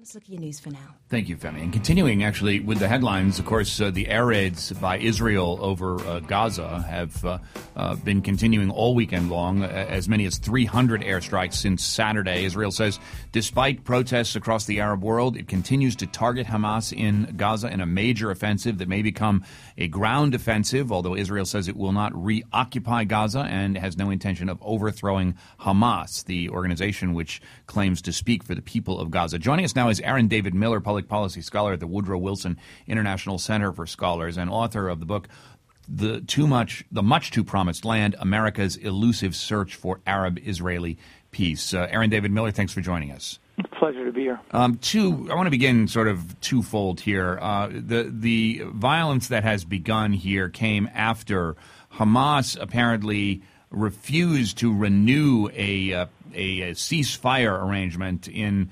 Let's look at your news for now. Thank you, Femi. And continuing, actually, with the headlines, of course, the air raids by Israel over Gaza have been continuing all weekend long, as many as 300 airstrikes since Saturday. Israel says, despite protests across the Arab world, it continues to target Hamas in Gaza in a major offensive that may become a ground offensive, although Israel says it will not reoccupy Gaza and has no intention of overthrowing Hamas, the organization which claims to speak for the people of Gaza. Joining us now is Aaron David Miller, public policy scholar at the Woodrow Wilson International Center for Scholars and author of the book, The Much Too Promised Land, America's Elusive Search for Arab-Israeli Peace. Aaron David Miller, thanks for joining us. Pleasure to be here. I want to begin sort of twofold here. The violence that has begun here came after Hamas apparently refused to renew a ceasefire arrangement in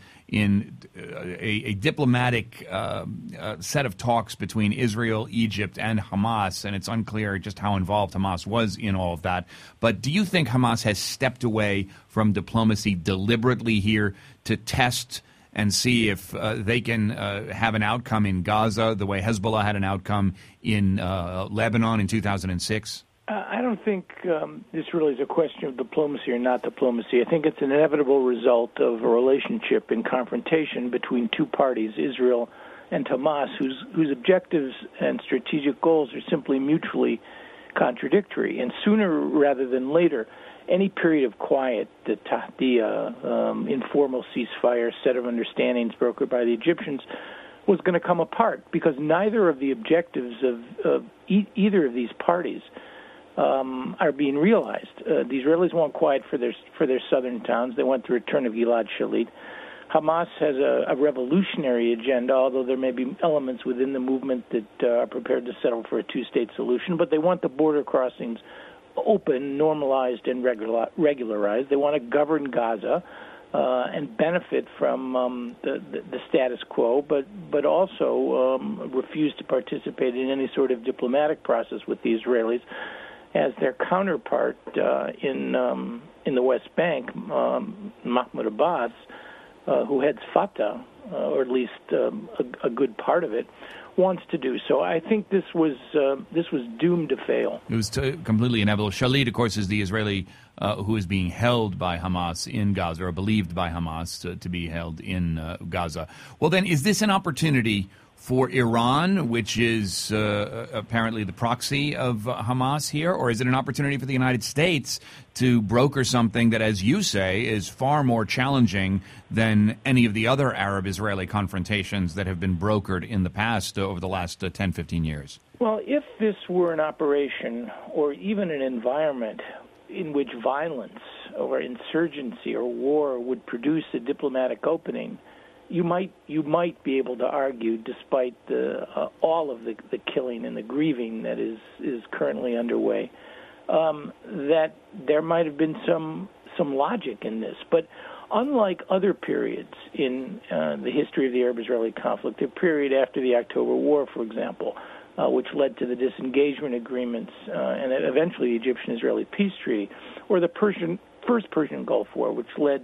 a diplomatic set of talks between Israel, Egypt, and Hamas, and it's unclear just how involved Hamas was in all of that. But do you think Hamas has stepped away from diplomacy deliberately here to test and see if they can have an outcome in Gaza the way Hezbollah had an outcome in Lebanon in 2006? I don't think this really is a question of diplomacy or not diplomacy. I think it's an inevitable result of a relationship in confrontation between two parties, Israel and Hamas, whose objectives and strategic goals are simply mutually contradictory. And sooner rather than later, any period of quiet, the informal ceasefire set of understandings brokered by the Egyptians, was going to come apart because neither of the objectives of either of these parties are being realized. The Israelis want quiet for their southern towns. They want the return of Gilad Shalit. Hamas has a revolutionary agenda, although there may be elements within the movement that are prepared to settle for a two-state solution, but they want the border crossings open, normalized, and regularized. They want to govern Gaza and benefit from the status quo, but also refuse to participate in any sort of diplomatic process with the Israelis, as their counterpart in the West Bank, Mahmoud Abbas, who heads Fatah, or at least a good part of it, wants to do. So I think this was doomed to fail. It was completely inevitable. Shalit, of course, is the Israeli who is being held by Hamas in Gaza, or believed by Hamas to be held in Gaza. Well, then, is this an opportunity for Iran, which is apparently the proxy of Hamas here, or is it an opportunity for the United States to broker something that, as you say, is far more challenging than any of the other Arab-Israeli confrontations that have been brokered in the past over the last 10, 15 years? Well, if this were an operation or even an environment in which violence or insurgency or war would produce a diplomatic opening, you might be able to argue, despite all of the killing and the grieving that is currently underway, that there might have been some logic in this. But unlike other periods in the history of the Arab-Israeli conflict, the period after the October War, for example, which led to the disengagement agreements and eventually the Egyptian-Israeli peace treaty, or the first Persian Gulf War, which led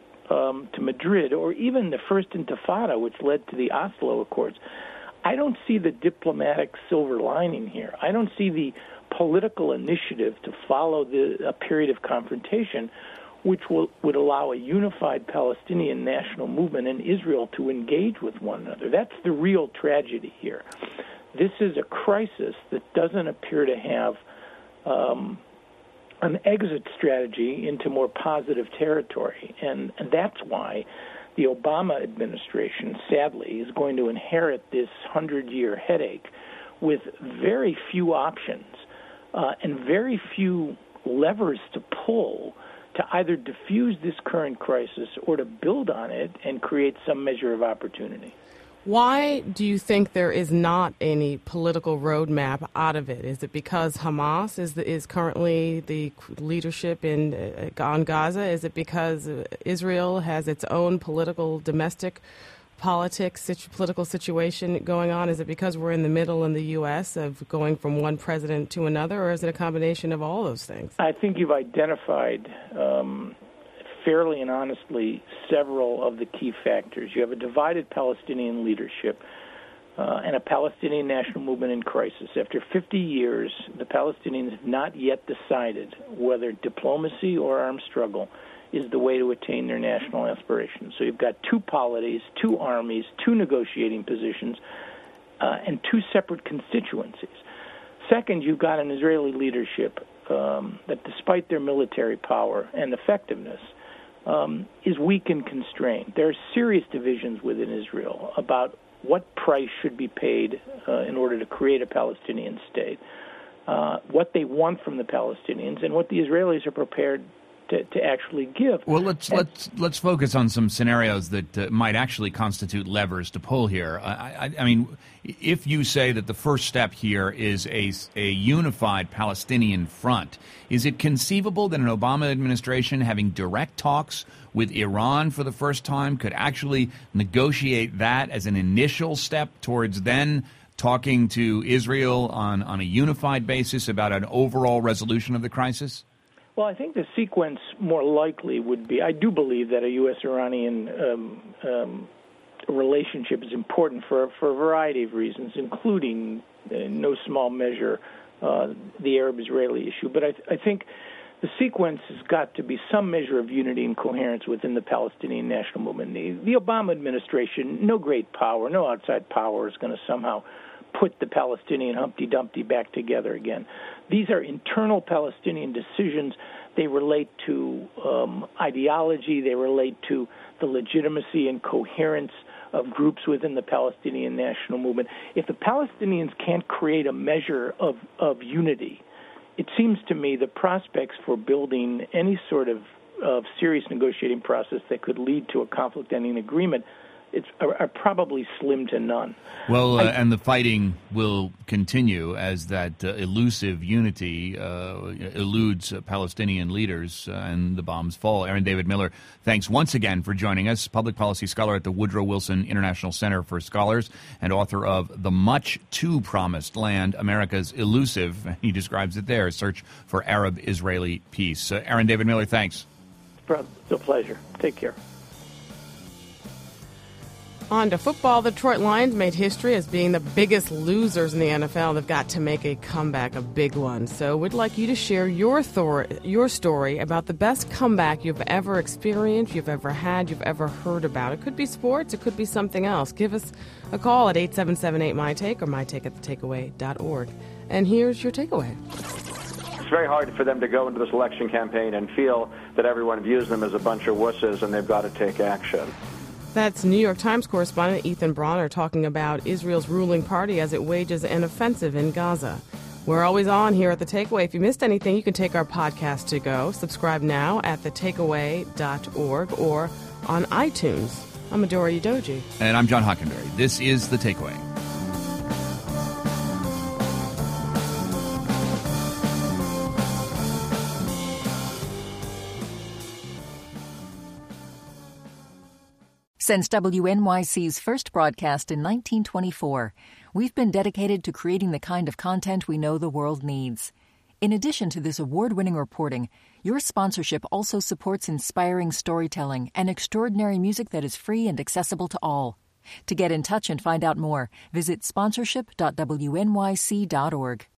to Madrid, or even the First Intifada, which led to the Oslo Accords, I don't see the diplomatic silver lining here. I don't see the political initiative to follow a period of confrontation which would allow a unified Palestinian national movement and Israel to engage with one another. That's the real tragedy here. This is a crisis that doesn't appear to have an exit strategy into more positive territory. And that's why the Obama administration, sadly, is going to inherit this 100-year headache with very few options and very few levers to pull to either diffuse this current crisis or to build on it and create some measure of opportunity. Why do you think there is not any political roadmap out of it? Is it because Hamas is currently the leadership on Gaza? Is it because Israel has its own domestic political situation going on? Is it because we're in the middle in the U.S. of going from one president to another, or is it a combination of all those things? I think you've identified fairly and honestly several of the key factors. You have a divided Palestinian leadership and a Palestinian national movement in crisis. After 50 years, the Palestinians have not yet decided whether diplomacy or armed struggle is the way to attain their national aspirations. So you've got two polities, two armies, two negotiating positions, and two separate constituencies. Second, you've got an Israeli leadership that, despite their military power and effectiveness, is weak and constrained. There are serious divisions within Israel about what price should be paid in order to create a Palestinian state, what they want from the Palestinians, and what the Israelis are prepared to actually give. Well, let's focus on some scenarios that might actually constitute levers to pull here. I mean, if you say that the first step here is a unified Palestinian front, is it conceivable that an Obama administration having direct talks with Iran for the first time could actually negotiate that as an initial step towards then talking to Israel on a unified basis about an overall resolution of the crisis? Well, I think the sequence more likely would be, I do believe that a U.S.-Iranian relationship is important for a variety of reasons, including, in no small measure, the Arab-Israeli issue. But I think the sequence has got to be some measure of unity and coherence within the Palestinian national movement. The Obama administration, no great power, no outside power is going to somehow put the Palestinian Humpty Dumpty back together again. These are internal Palestinian decisions. They relate to ideology. They relate to the legitimacy and coherence of groups within the Palestinian national movement. If the Palestinians can't create a measure of unity, it seems to me the prospects for building any sort of serious negotiating process that could lead to a conflict-ending agreement are probably slim to none. Well, and the fighting will continue as that elusive unity eludes Palestinian leaders and the bombs fall. Aaron David Miller, thanks once again for joining us, public policy scholar at the Woodrow Wilson International Center for Scholars and author of The Much Too Promised Land, America's Elusive, he describes it there, Search for Arab-Israeli Peace. Aaron David Miller, thanks. It's a pleasure. Take care. On to football, the Detroit Lions made history as being the biggest losers in the NFL. They've got to make a comeback, a big one. So we'd like you to share your story about the best comeback you've ever experienced, you've ever had, you've ever heard about. It could be sports, it could be something else. Give us a call at 877-8MyTake or mytake@thetakeaway.org. And here's your takeaway. It's very hard for them to go into this election campaign and feel that everyone views them as a bunch of wusses and they've got to take action. That's New York Times correspondent Ethan Bronner talking about Israel's ruling party as it wages an offensive in Gaza. We're always on here at The Takeaway. If you missed anything, you can take our podcast to go. Subscribe now at thetakeaway.org or on iTunes. I'm Adora Udoji. And I'm John Hockenberry. This is The Takeaway. Since WNYC's first broadcast in 1924, we've been dedicated to creating the kind of content we know the world needs. In addition to this award-winning reporting, your sponsorship also supports inspiring storytelling and extraordinary music that is free and accessible to all. To get in touch and find out more, visit sponsorship.wnyc.org.